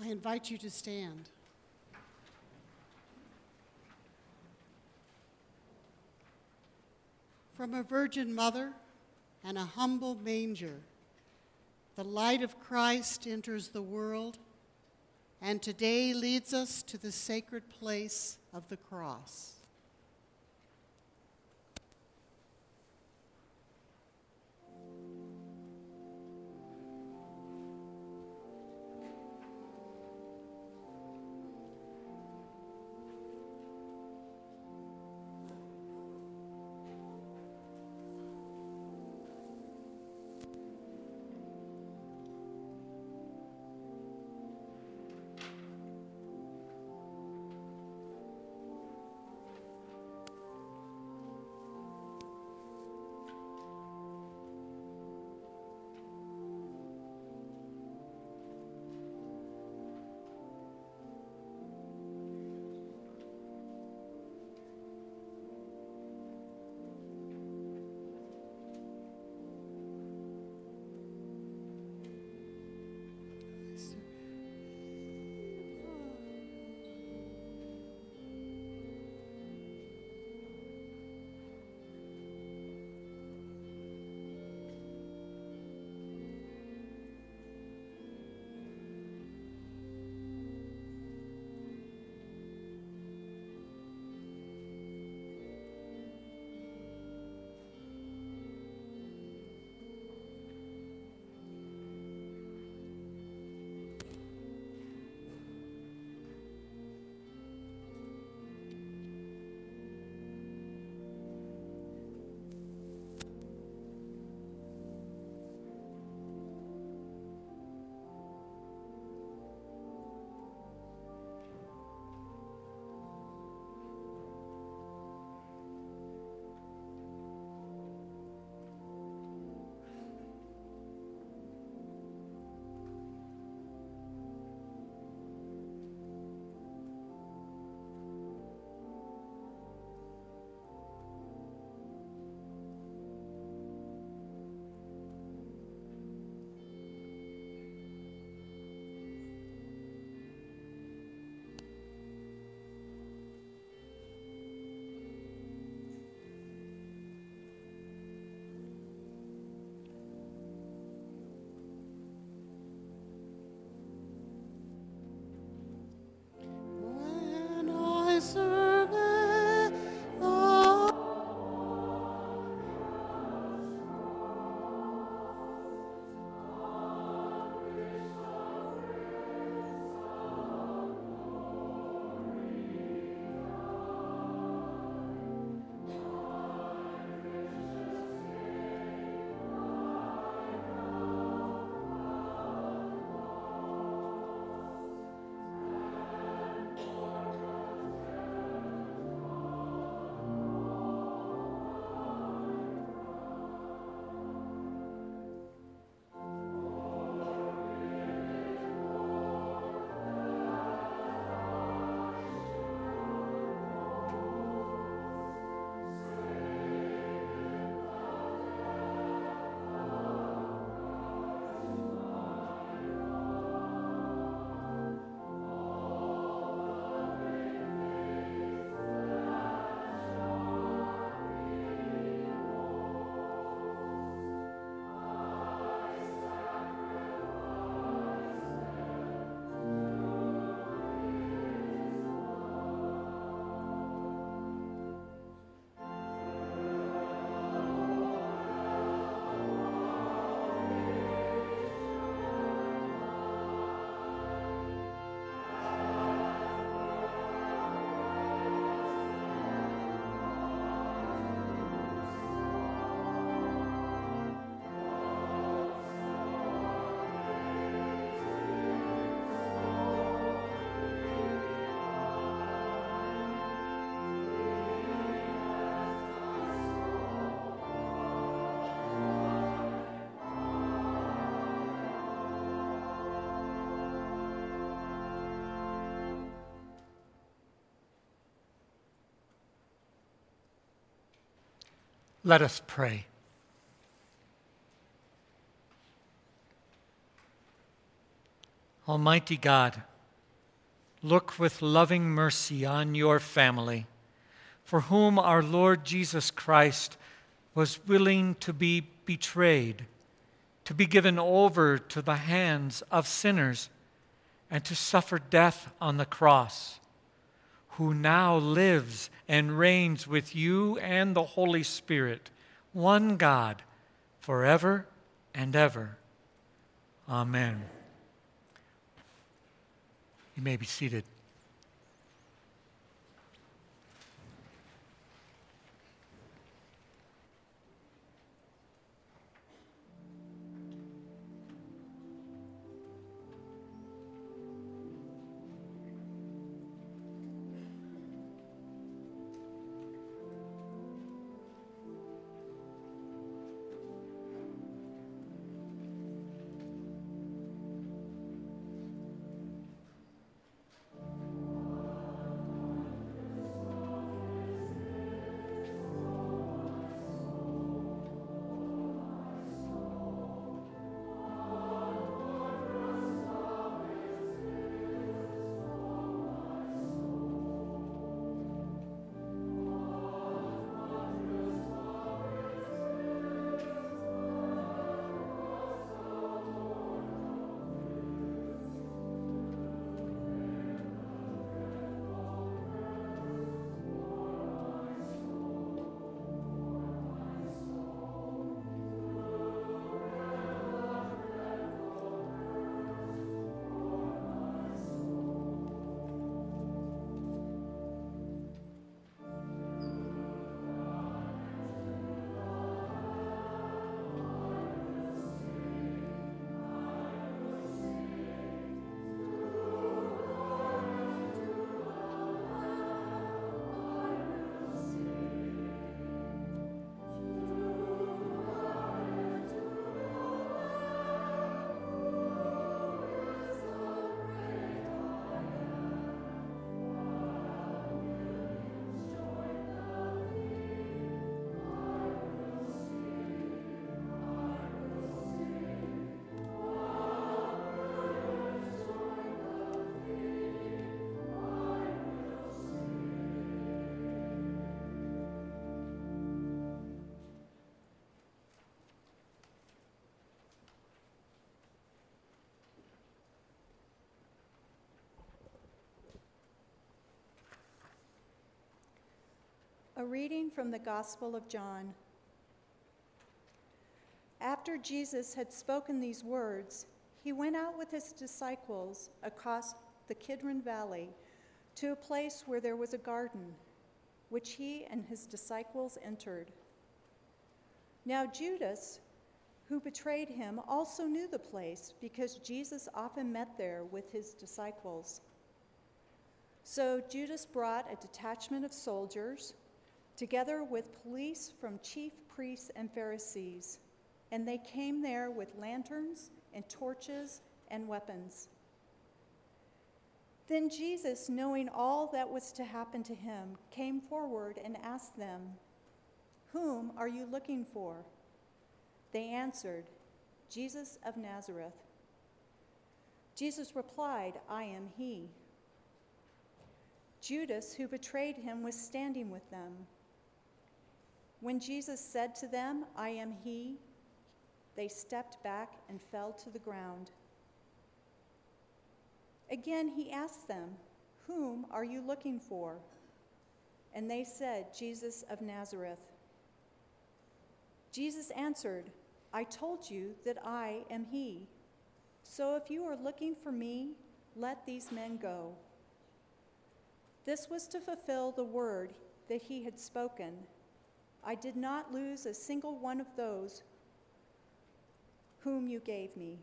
I invite you to stand. From a virgin mother and a humble manger, the light of Christ enters the world and today leads us to the sacred place of the cross. When I survey the Let us pray. Almighty God, look with loving mercy on your family, for whom our Lord Jesus Christ was willing to be betrayed, to be given over to the hands of sinners, and to suffer death on the cross, who now lives and reigns with you and the Holy Spirit, one God, forever and ever. Amen. You may be seated. A reading from the Gospel of John. After Jesus had spoken these words, he went out with his disciples across the Kidron Valley to a place where there was a garden, which he and his disciples entered. Now Judas, who betrayed him, also knew the place because Jesus often met there with his disciples. So Judas brought a detachment of soldiers, together with police from chief priests and Pharisees, and they came there with lanterns and torches and weapons. Then Jesus, knowing all that was to happen to him, came forward and asked them, "Whom are you looking for?" They answered, "Jesus of Nazareth." Jesus replied, "I am he." Judas, who betrayed him, was standing with them. When Jesus said to them, "I am he," they stepped back and fell to the ground. Again he asked them, "Whom are you looking for?" And they said, "Jesus of Nazareth." Jesus answered, "I told you that I am he. So if you are looking for me, let these men go." This was to fulfill the word that he had spoken. "I did not lose a single one of those whom you gave me."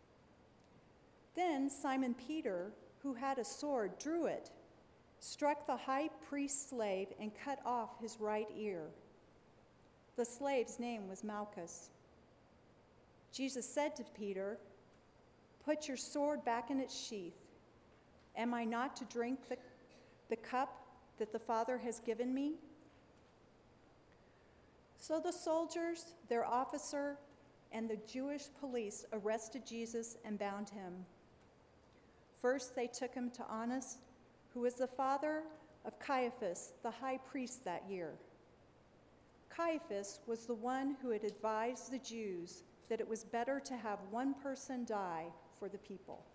Then Simon Peter, who had a sword, drew it, struck the high priest's slave, and cut off his right ear. The slave's name was Malchus. Jesus said to Peter, "Put your sword back in its sheath. Am I not to drink the cup that the Father has given me?" So the soldiers, their officer, and the Jewish police arrested Jesus and bound him. First, they took him to Annas, who was the father of Caiaphas, the high priest that year. Caiaphas was the one who had advised the Jews that it was better to have one person die for the people.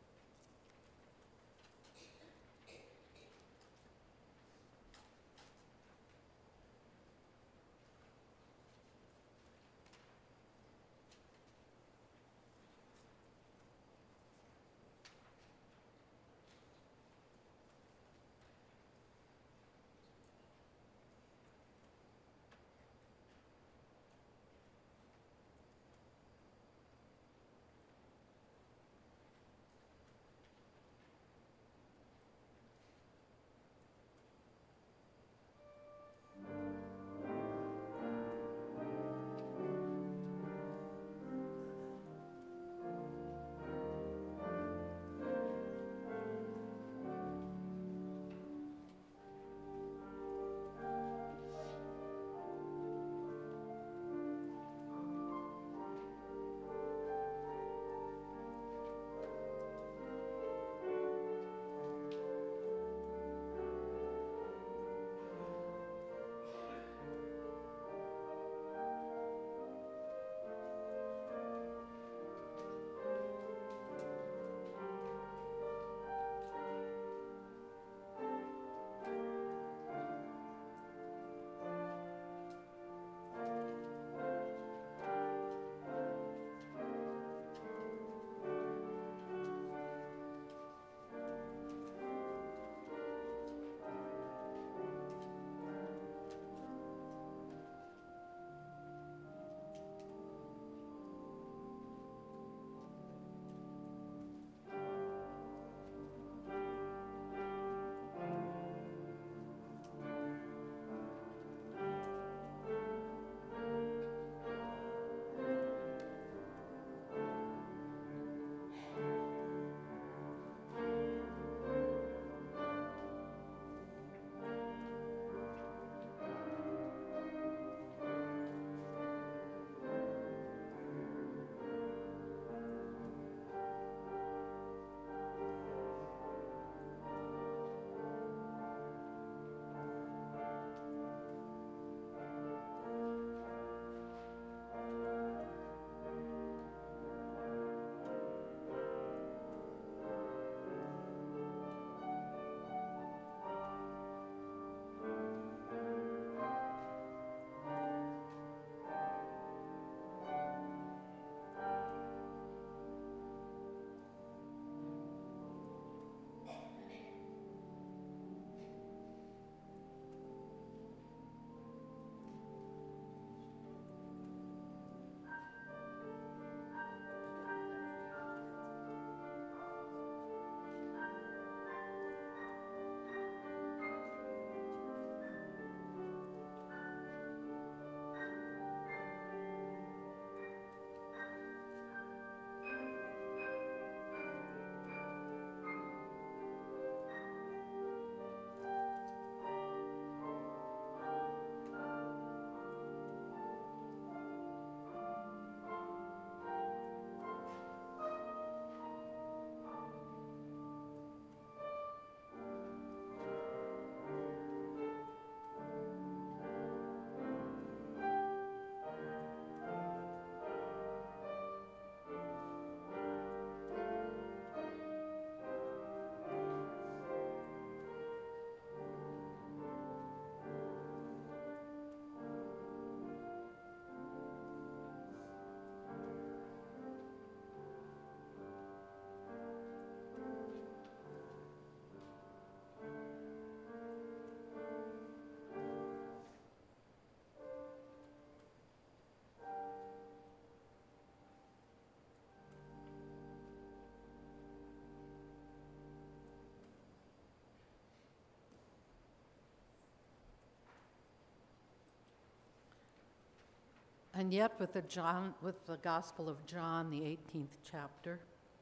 And yet with the Gospel of John, the 18th chapter,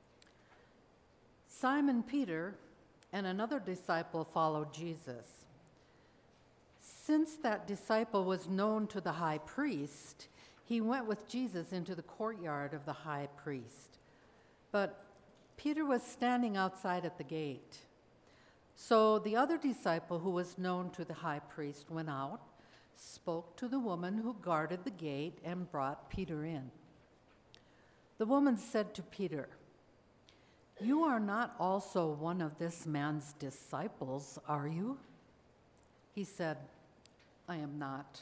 Simon Peter and another disciple followed Jesus. Since that disciple was known to the high priest, he went with Jesus into the courtyard of the high priest. But Peter was standing outside at the gate. So the other disciple, who was known to the high priest, went out, spoke to the woman who guarded the gate, and brought Peter in. The woman said to Peter, "You are not also one of this man's disciples, are you?" He said, "I am not."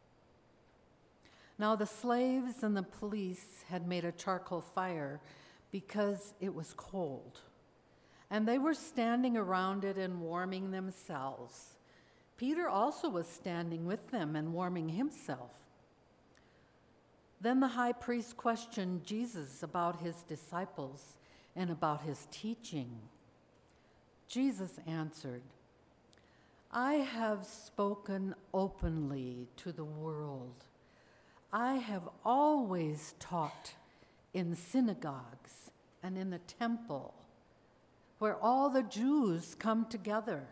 Now the slaves and the police had made a charcoal fire because it was cold, and they were standing around it and warming themselves. Peter also was standing with them and warming himself. Then the high priest questioned Jesus about his disciples and about his teaching. Jesus answered, "I have spoken openly to the world. I have always taught in synagogues and in the temple, where all the Jews come together.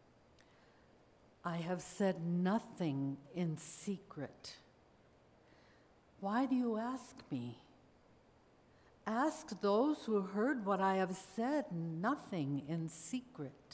I have said nothing in secret. Why do you ask me? Ask those who heard what I have said nothing in secret.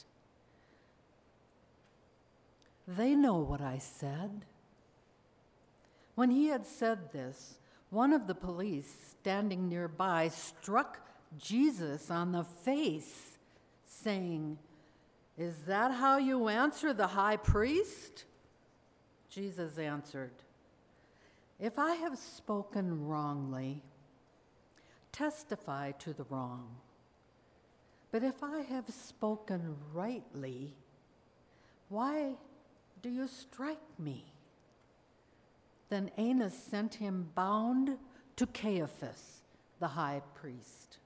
They know what I said." When he had said this, one of the police standing nearby struck Jesus on the face, saying, "Is that how you answer the high priest?" Jesus answered, "If I have spoken wrongly, testify to the wrong. But if I have spoken rightly, why do you strike me?" Then Annas sent him bound to Caiaphas, the high priest.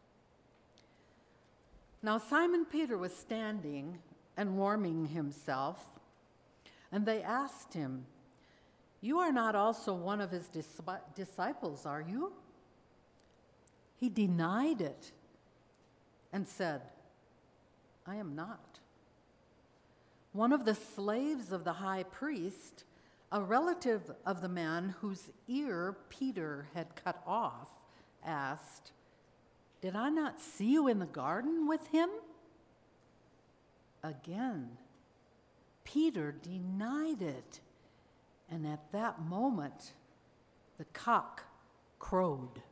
Now Simon Peter was standing and warming himself, and they asked him, "You are not also one of his disciples, are you?" He denied it and said, "I am not." One of the slaves of the high priest, a relative of the man whose ear Peter had cut off, asked, "Did I not see you in the garden with him?" Again, Peter denied it, and at that moment, the cock crowed.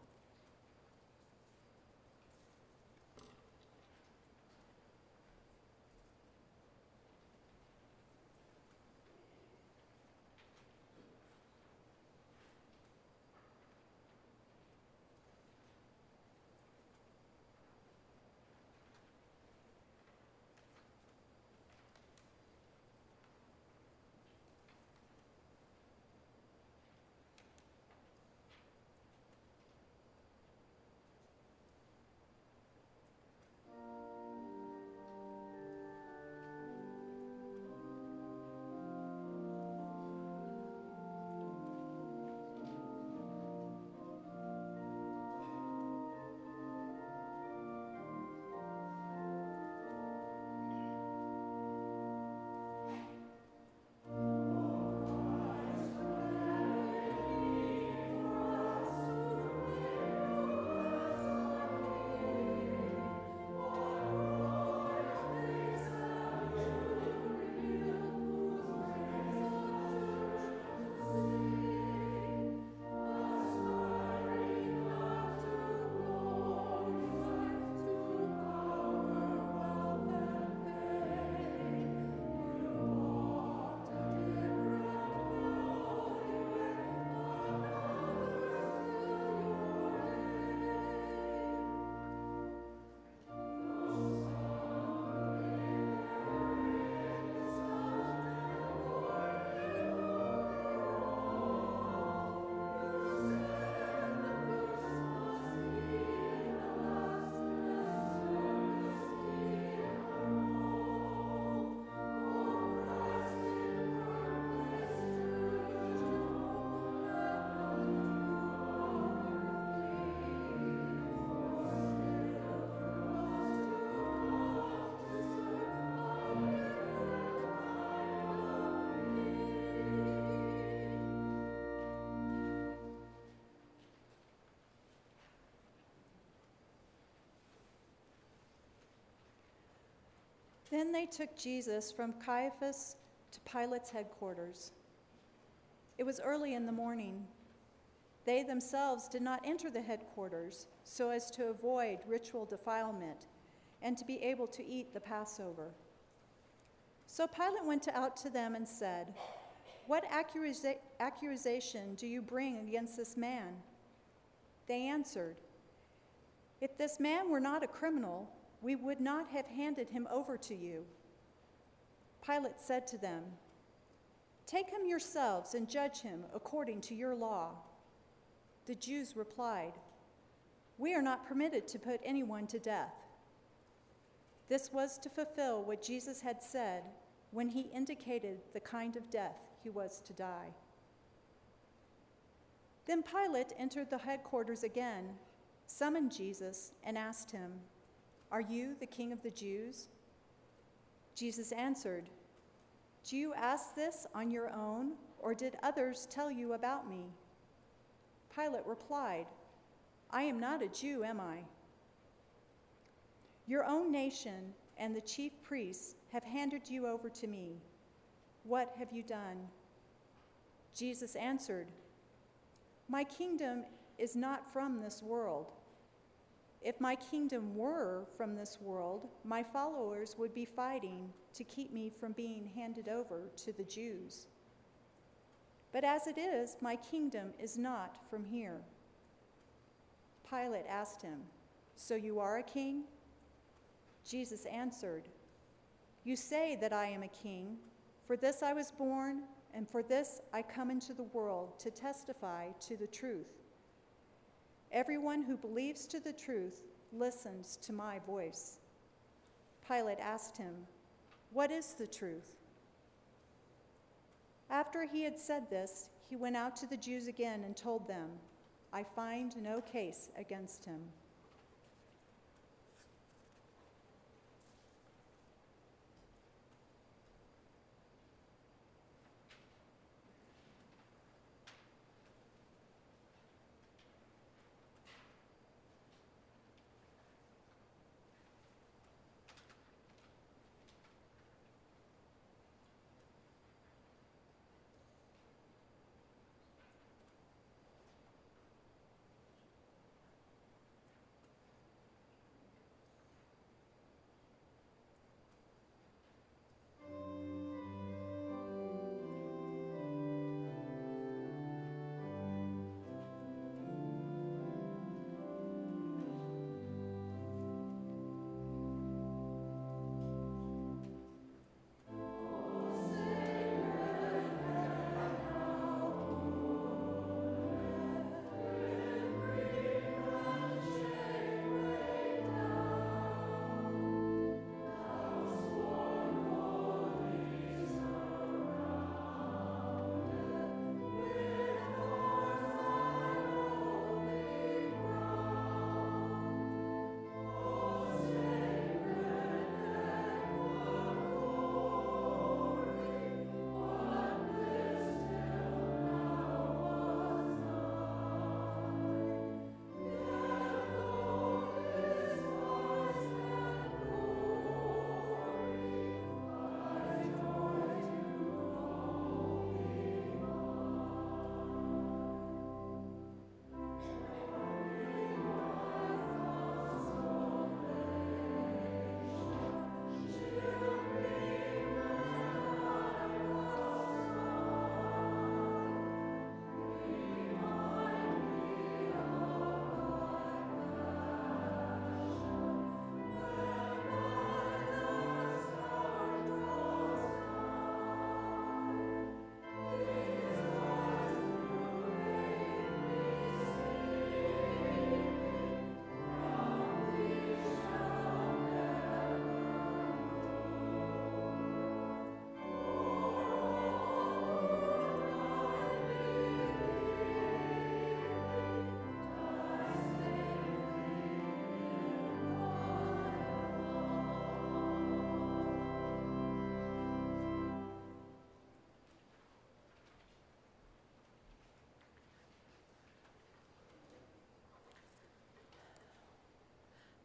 Then they took Jesus from Caiaphas to Pilate's headquarters. It was early in the morning. They themselves did not enter the headquarters so as to avoid ritual defilement and to be able to eat the Passover. So Pilate went out to them and said, "What accusation do you bring against this man?" They answered, "If this man were not a criminal, we would not have handed him over to you." Pilate said to them, "Take him yourselves and judge him according to your law." The Jews replied, "We are not permitted to put anyone to death." This was to fulfill what Jesus had said when he indicated the kind of death he was to die. Then Pilate entered the headquarters again, summoned Jesus, and asked him, "Are you the king of the Jews?" Jesus answered, "Do you ask this on your own, or did others tell you about me?" Pilate replied, "I am not a Jew, am I? Your own nation and the chief priests have handed you over to me. What have you done?" Jesus answered, "My kingdom is not from this world. If my kingdom were from this world, my followers would be fighting to keep me from being handed over to the Jews. But as it is, my kingdom is not from here." Pilate asked him, "So you are a king?" Jesus answered, "You say that I am a king. For this I was born, and for this I come into the world, to testify to the truth. Everyone who believes to the truth listens to my voice." Pilate asked him, "What is the truth?" After he had said this, he went out to the Jews again and told them, "I find no case against him."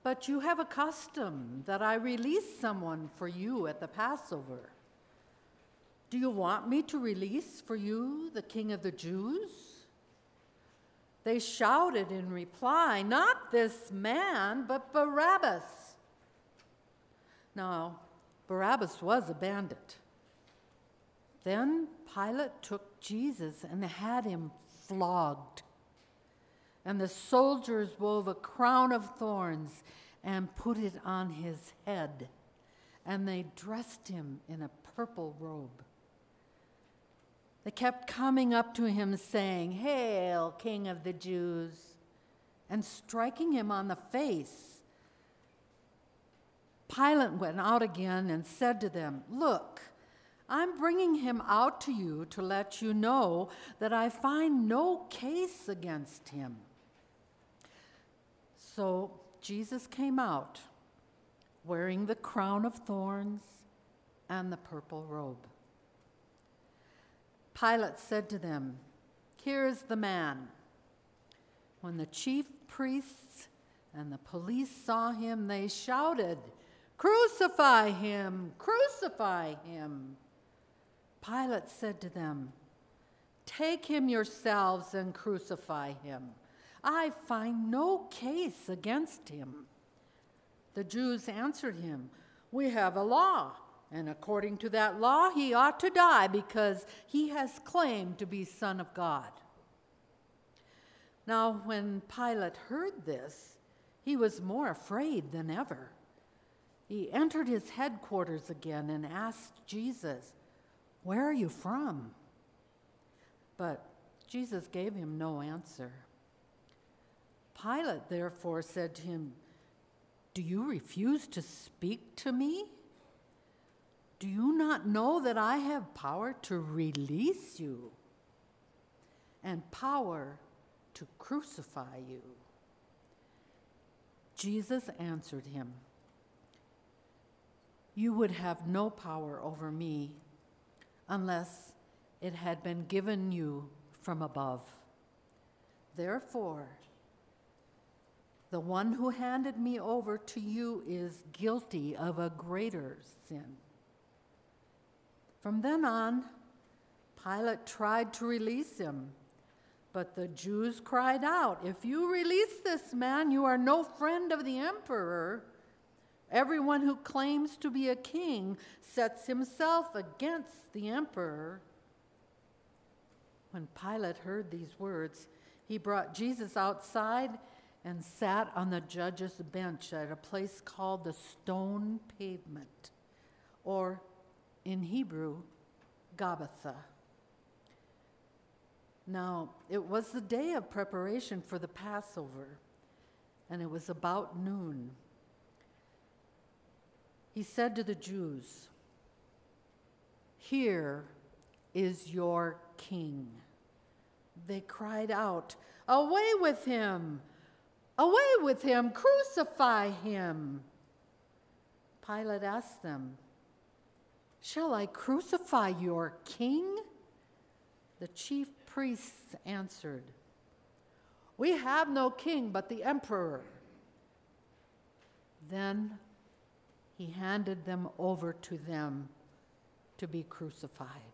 But you have a custom that I release someone for you at the Passover. Do you want me to release for you the King of the Jews?" They shouted in reply, "Not this man, but Barabbas." Now, Barabbas was a bandit. Then Pilate took Jesus and had him flogged. And the soldiers wove a crown of thorns and put it on his head. And they dressed him in a purple robe. They kept coming up to him saying, "Hail, King of the Jews," and striking him on the face. Pilate went out again and said to them, "Look, I'm bringing him out to you to let you know that I find no case against him." So Jesus came out wearing the crown of thorns and the purple robe. Pilate said to them, "Here is the man." When the chief priests and the police saw him, they shouted, "Crucify him! Crucify him!" Pilate said to them, "Take him yourselves and crucify him. I find no case against him." The Jews answered him, "We have a law, and according to that law he ought to die because he has claimed to be Son of God." Now, when Pilate heard this, he was more afraid than ever. He entered his headquarters again and asked Jesus, "Where are you from?" But Jesus gave him no answer. Pilate therefore said to him, "Do you refuse to speak to me? Do you not know that I have power to release you and power to crucify you?" Jesus answered him, "You would have no power over me unless it had been given you from above. Therefore, the one who handed me over to you is guilty of a greater sin." From then on, Pilate tried to release him, but the Jews cried out, "If you release this man, you are no friend of the emperor. Everyone who claims to be a king sets himself against the emperor." When Pilate heard these words, he brought Jesus outside and sat on the judge's bench at a place called the Stone Pavement, or in Hebrew, Gabbatha. Now, it was the day of preparation for the Passover, and it was about noon. He said to the Jews, "Here is your king." They cried out, "Away with him! Away with him! Crucify him!" Pilate asked them, "Shall I crucify your king?" The chief priests answered, "We have no king but the emperor." Then he handed them over to them to be crucified.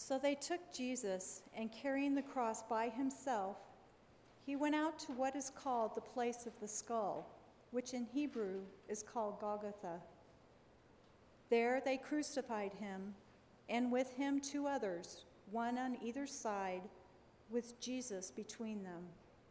So they took Jesus, and carrying the cross by himself, he went out to what is called the place of the skull, which in Hebrew is called Golgotha. There they crucified him, and with him 2 others, one on either side, with Jesus between them.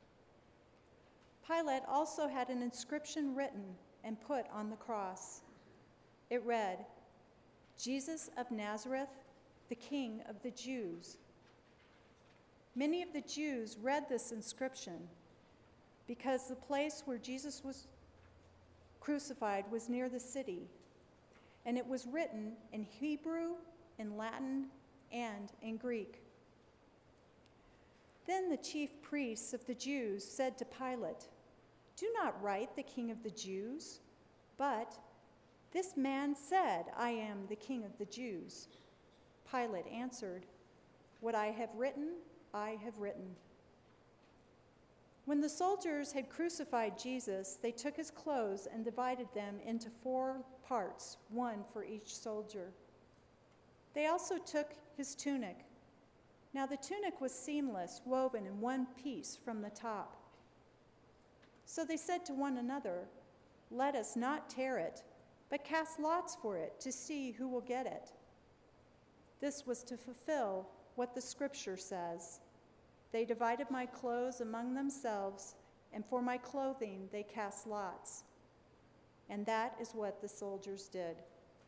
Pilate also had an inscription written and put on the cross. It read, "Jesus of Nazareth, the King of the Jews." Many of the Jews read this inscription because the place where Jesus was crucified was near the city, and it was written in Hebrew, in Latin, and in Greek. Then the chief priests of the Jews said to Pilate, "Do not write the King of the Jews, but this man said, 'I am the King of the Jews.'" Pilate answered, "What I have written, I have written." When the soldiers had crucified Jesus, they took his clothes and divided them into 4 parts, one for each soldier. They also took his tunic. Now the tunic was seamless, woven in one piece from the top. So they said to one another, "Let us not tear it, but cast lots for it to see who will get it." This was to fulfill what the scripture says, "They divided my clothes among themselves, and for my clothing they cast lots." And that is what the soldiers did.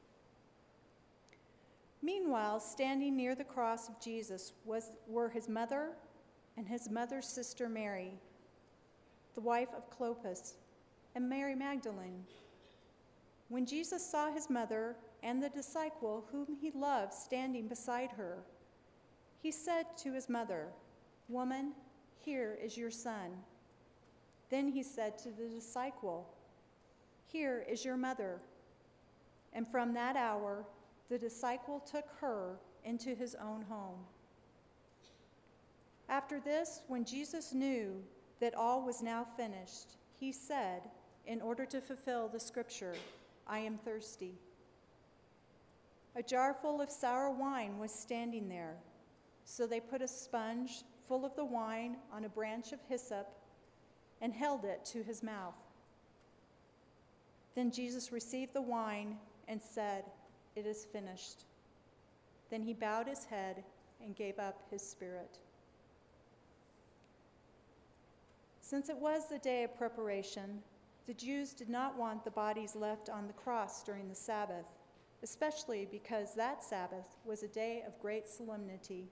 Meanwhile, standing near the cross of Jesus were his mother and his mother's sister Mary, the wife of Clopas, and Mary Magdalene. When Jesus saw his mother and the disciple whom he loved standing beside her, he said to his mother, "Woman, here is your son." Then he said to the disciple, "Here is your mother." And from that hour, the disciple took her into his own home. After this, when Jesus knew that all was now finished, he said, in order to fulfill the scripture, "I am thirsty." A jar full of sour wine was standing there, so they put a sponge full of the wine on a branch of hyssop and held it to his mouth. Then Jesus received the wine and said, "It is finished." Then he bowed his head and gave up his spirit. Since it was the day of preparation, the Jews did not want the bodies left on the cross during the Sabbath, especially because that Sabbath was a day of great solemnity.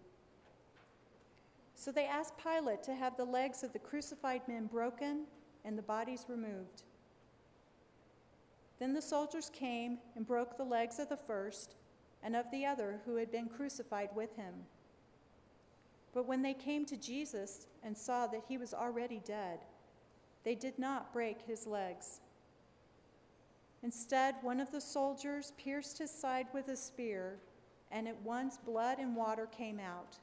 So they asked Pilate to have the legs of the crucified men broken and the bodies removed. Then the soldiers came and broke the legs of the first and of the other who had been crucified with him. But when they came to Jesus and saw that he was already dead, they did not break his legs. Instead, one of the soldiers pierced his side with a spear, and at once blood and water came out.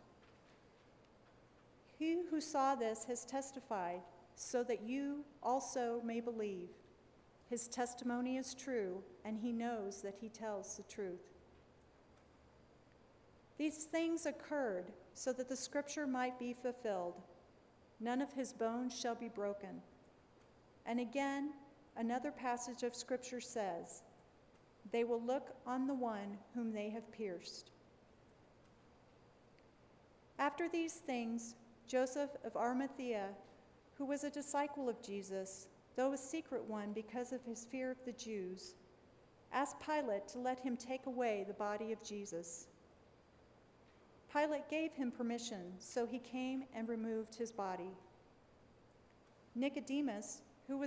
He who saw this has testified, so that you also may believe. His testimony is true, and he knows that he tells the truth. These things occurred so that the scripture might be fulfilled. None of his bones shall be broken. And again, another passage of scripture says, "They will look on the one whom they have pierced." After these things, Joseph of Arimathea, who was a disciple of Jesus, though a secret one because of his fear of the Jews, asked Pilate to let him take away the body of Jesus. Pilate gave him permission, so he came and removed his body. Nicodemus, who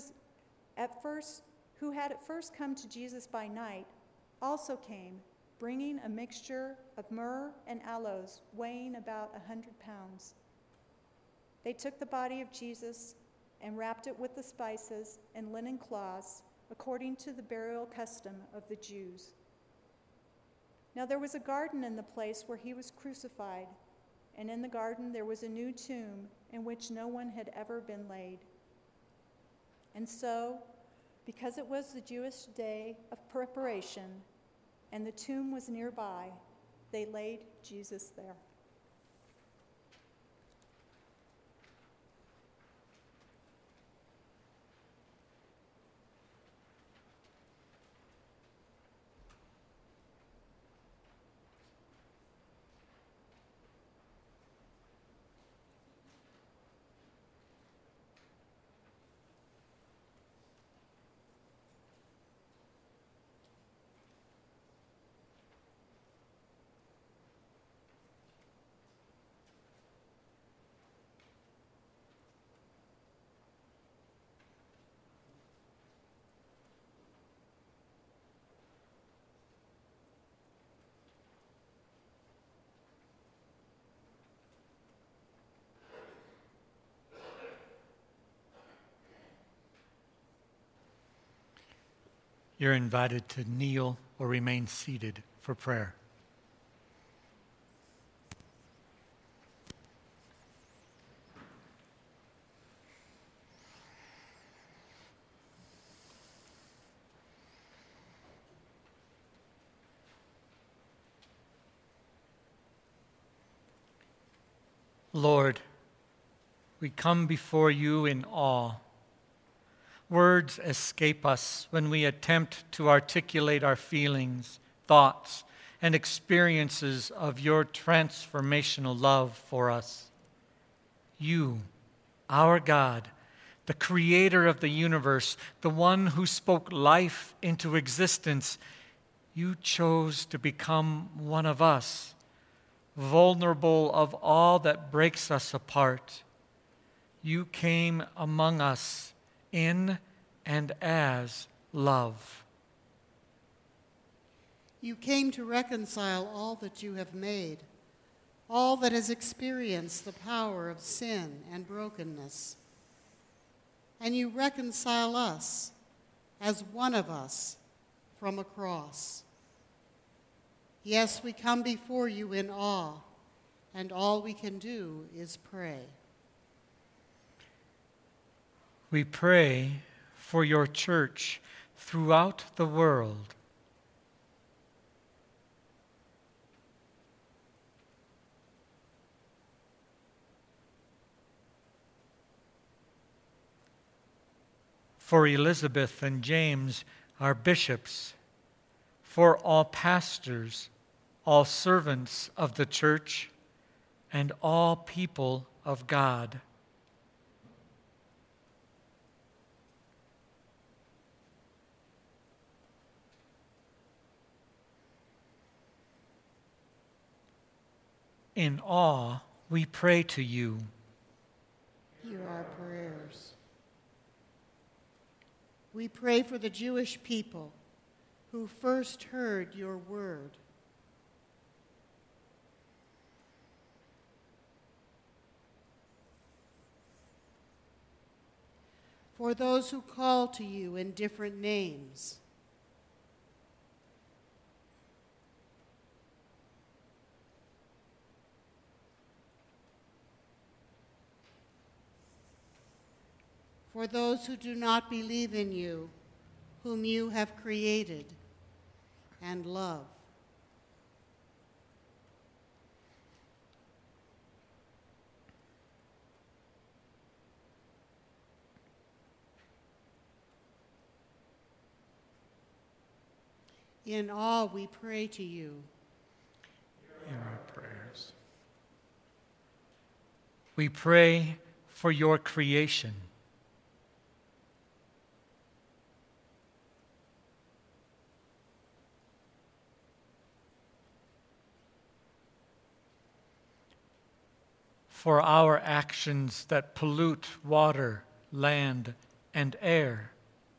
had at first come to Jesus by night, also came, bringing a mixture of myrrh and aloes weighing about 100 pounds. They took the body of Jesus and wrapped it with the spices and linen cloths, according to the burial custom of the Jews. Now there was a garden in the place where he was crucified, and in the garden there was a new tomb in which no one had ever been laid. And so, because it was the Jewish day of preparation, and the tomb was nearby, they laid Jesus there. You're invited to kneel or remain seated for prayer. Lord, we come before you in awe. Words escape us when we attempt to articulate our feelings, thoughts, and experiences of your transformational love for us. You, our God, the creator of the universe, the one who spoke life into existence, you chose to become one of us, vulnerable of all that breaks us apart. You came among us in and as love. You came to reconcile all that you have made, all that has experienced the power of sin and brokenness. And you reconcile us as one of us from a cross. Yes, we come before you in awe, and all we can do is pray. We pray for your church throughout the world. For Elizabeth and James, our bishops, for all pastors, all servants of the church, and all people of God. In awe, we pray to you. Hear our prayers. We pray for the Jewish people who first heard your word. For those who call to you in different names. For those who do not believe in you, whom you have created and love. In awe we pray to you. Hear our prayers. We pray for your creation. For our actions that pollute water, land, and air.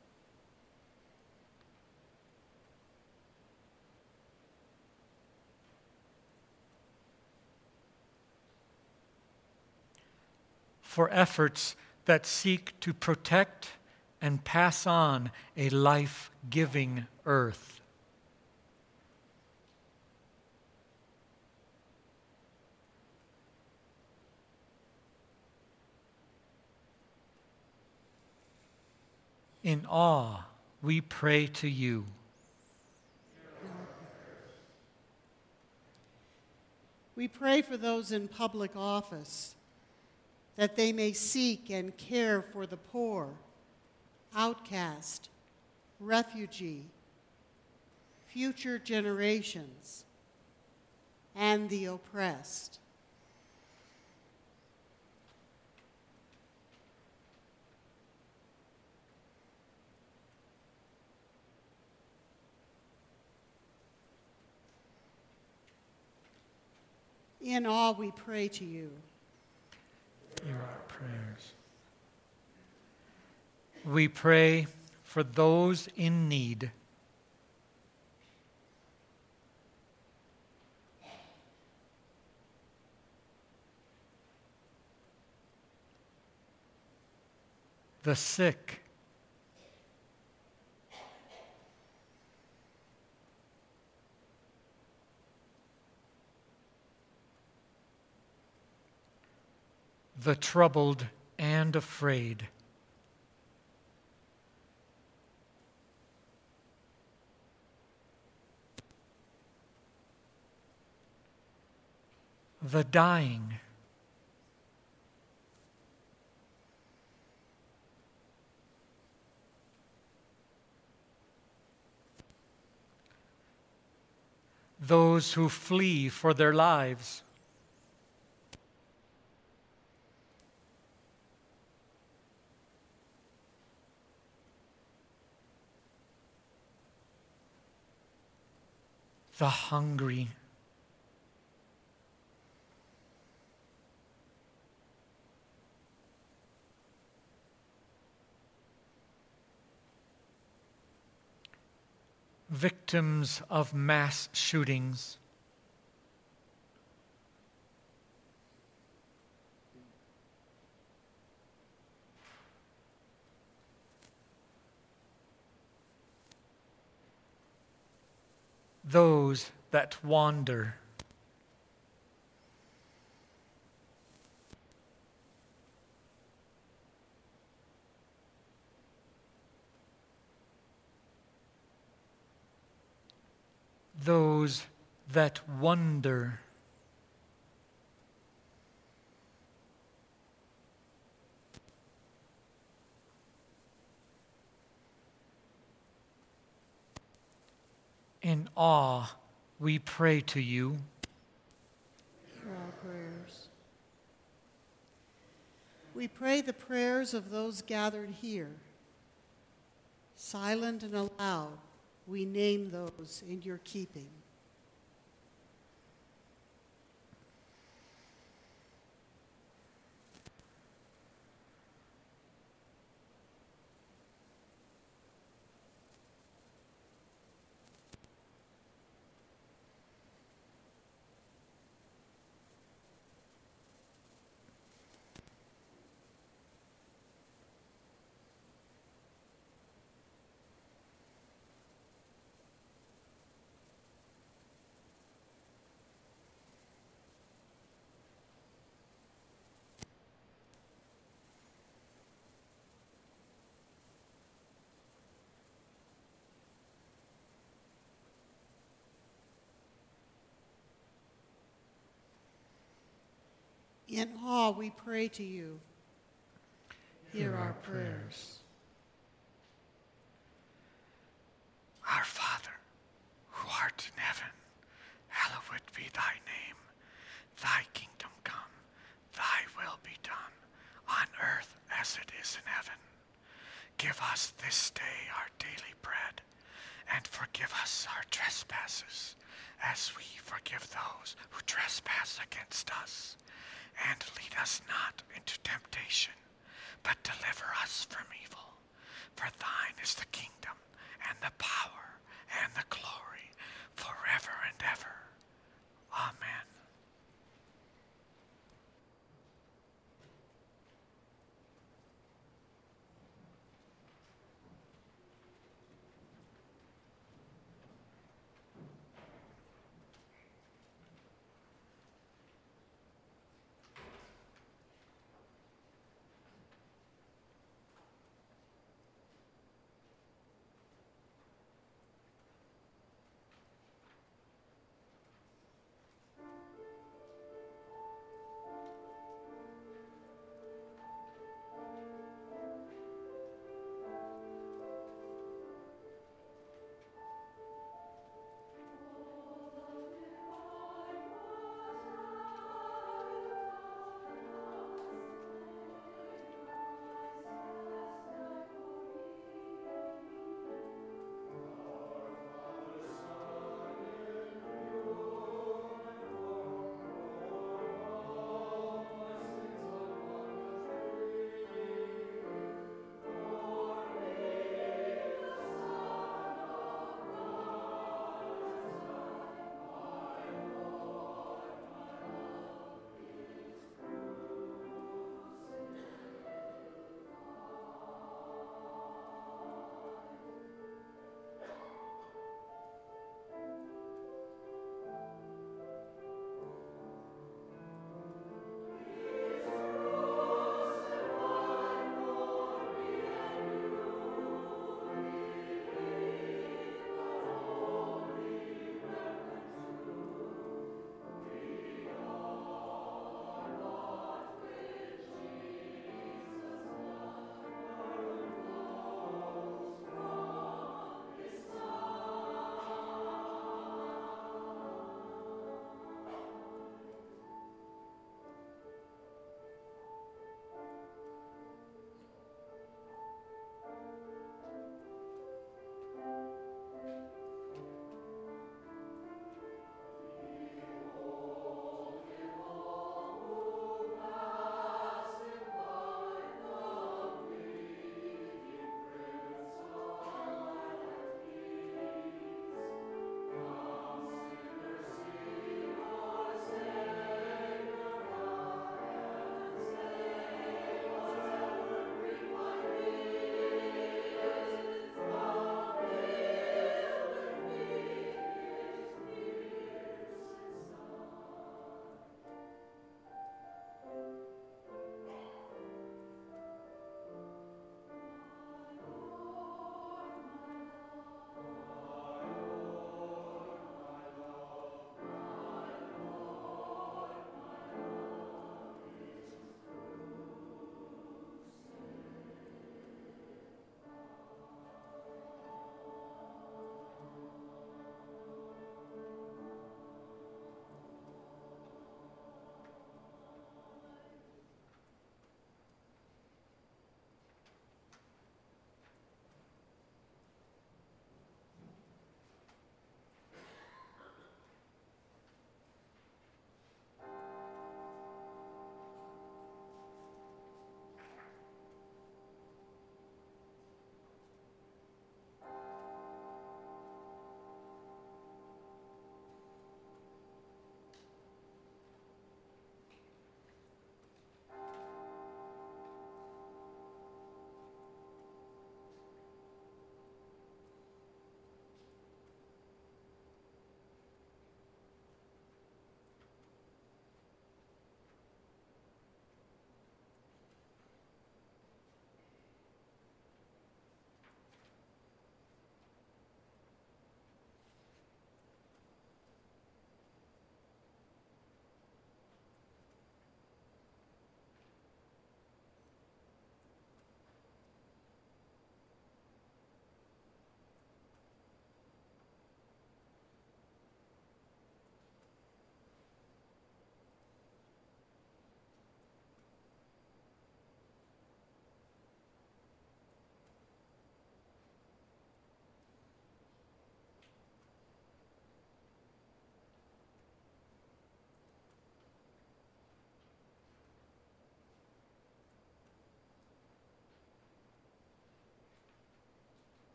For efforts that seek to protect and pass on a life-giving earth. In awe, we pray to you. We pray for those in public office, that they may seek and care for the poor, outcast, refugee, future generations, and the oppressed. In awe we pray to you. Hear our prayers. We pray for those in need. The sick, the troubled and afraid. The dying. Those who flee for their lives. The hungry. Victims of mass shootings. Those that wander. Those that wonder. In awe, we pray to you. Hear our prayers. We pray the prayers of those gathered here. Silent and aloud, we name those in your keeping. In awe, we pray to you. Hear our prayers. Our Father, who art in heaven, hallowed be thy name. Thy kingdom come, thy will be done, on earth as it is in heaven. Give us this day our daily bread, and forgive us our trespasses, as we forgive those who trespass against us. And lead us not into temptation, but deliver us from evil. For thine is the kingdom, and the power, and the glory, forever and ever. Amen.